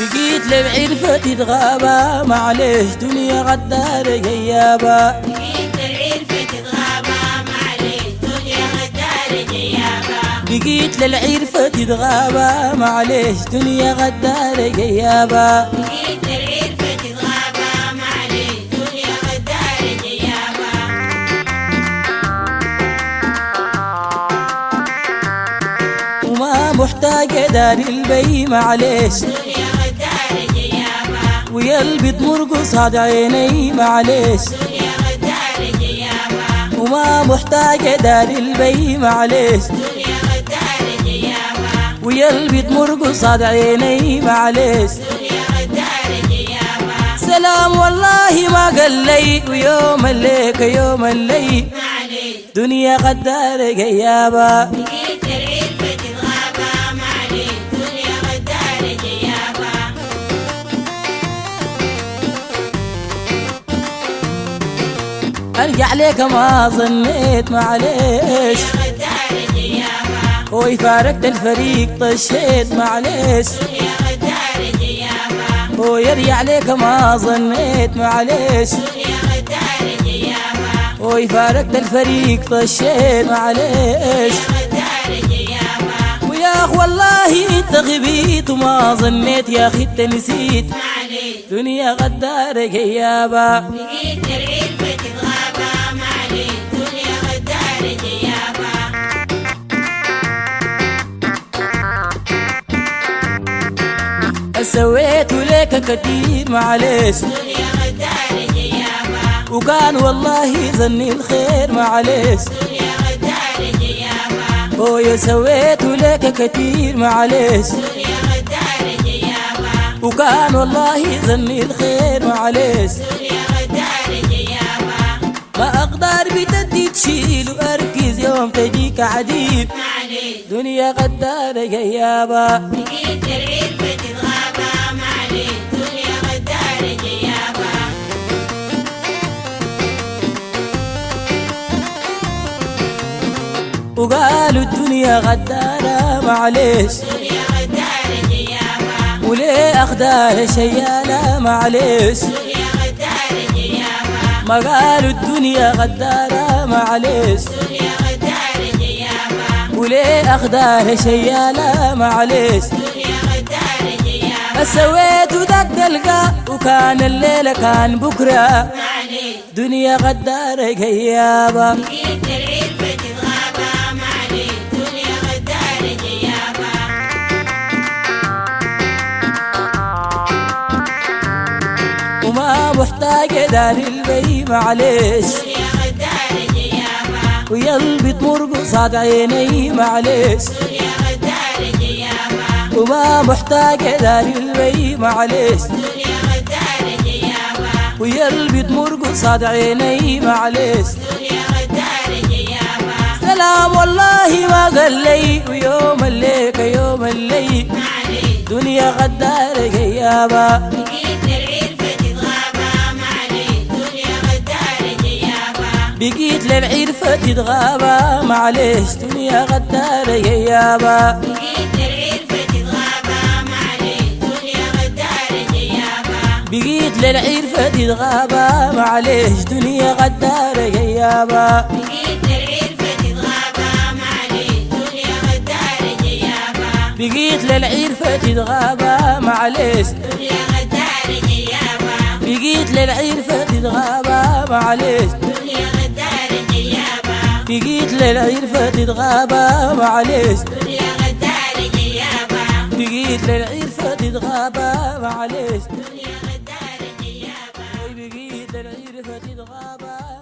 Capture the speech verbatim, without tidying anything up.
بقيت للعرفة تتغابى معليش دنيا غدارة جيابة. بقيت للعرفة تتغابى معليش دنيا غدارة جيابة. بقيت للعرفة تتغابى معليش دنيا غدارة جيابة. بقيت للعرفة تتغابى معليش دنيا غدارة جيابة. وما محتاجة دار البي معليش دنيا غدارة جيابة. ويلبي تمرقص هاد عيني معليش دنيا غدارة جيابة. وما محتاجة دار البي معليش دنيا غدارة جيابة. ويلبي تمرقص هاد عيني معليش. دنيا غدارة جيابة. سلام والله ما قال لي ويوم الليك يوم اللي معليش دنيا غدارة جيابة. بقيت للعرفة تتغابى معليش دنيا غدارة جيابة. ارجع لك ما ظنيت معليش دنيا غدارة جيابة. ويفارقت الفريق طشيت معليش. دنيا غدارة جيابة. ويرجع لك ما ظنيت معليش دنيا غدارة جيابة. ويفارقت الفريق طشيت معليش. دنيا غدارة جيابة. ويا اخ والله انت غبيت وما ظنيت يا اخي انت نسيت معليش دنيا غدارة جيابة. بقيت للعرفة تتغابى معليش دنيا غدارة جيابة. سويت لك كتير معليش دنيا غدارة جيابة. وكان والله ظني الخير معليش. دنيا غدارة جيابة. ويا سويت لك كتير معليش دنيا غدارة جيابة. وكان والله ظني الخير معليش. دنيا غدارة جيابة. ما اقدر بتدي تشيل واركز يوم تجيك عديد معليش دنيا غدارة جيابة. بقيت للعرفة تتغابى معليش دنيا غدارة جيابة. وقالوا الدنيا غدارة معليش دنيا غدارة جيابة. وليه اخدار شيالة معليش. دنيا غدارة جيابة. ما قالوا الدنيا غدارة معليش دنيا غدارة جيابة. وليه اخدار شيالة معليش. دنيا غدارة جيابة. سويت ودق تلقى وكان الليلة كان بكرة معليش دنيا غدارة جيابة. بقيت للعرفة تتغابى معليش دنيا غدارة جيابة. وما محتاجة دار البي معليش دنيا غدارة جيابة. ويلبي تمرقص هاد عيني معليش. دنيا غدارة جيابة. وما محتاجة دار البي معليش دنيا غدارة جيابة. ويلبي تمرقص هاد عيني معليش. دنيا غدارة جيابة. سلام والله ما قال لي ويوم الليك يوم اللي معليش دنيا غدارة جيابة. بقيت للعرفة تتغابى معليش دنيا غدارة جيابة. بقيت للعرفة تتغابى معليش دنيا غدارة جيابة. بقيت للعرفة تتغابى معليش دنيا غدارة جيابة. بقيت للعرفة تتغابى معليش دنيا غدارة جيابة. بقيت للعرفة تتغابى معليش دنيا غدارة جيابة. بقيت للعرفة تتغابى معليش دنيا غدارة جيابة. بقيت للعرفة تتغابى معليش دنيا غدارة جيابة. بقيت للعرفة تتغابى معليش دنيا غدارة جيابة. بقيت للعرفة تتغابى معليش دنيا غدارة جيابة. بقيت للعرفة تتغابى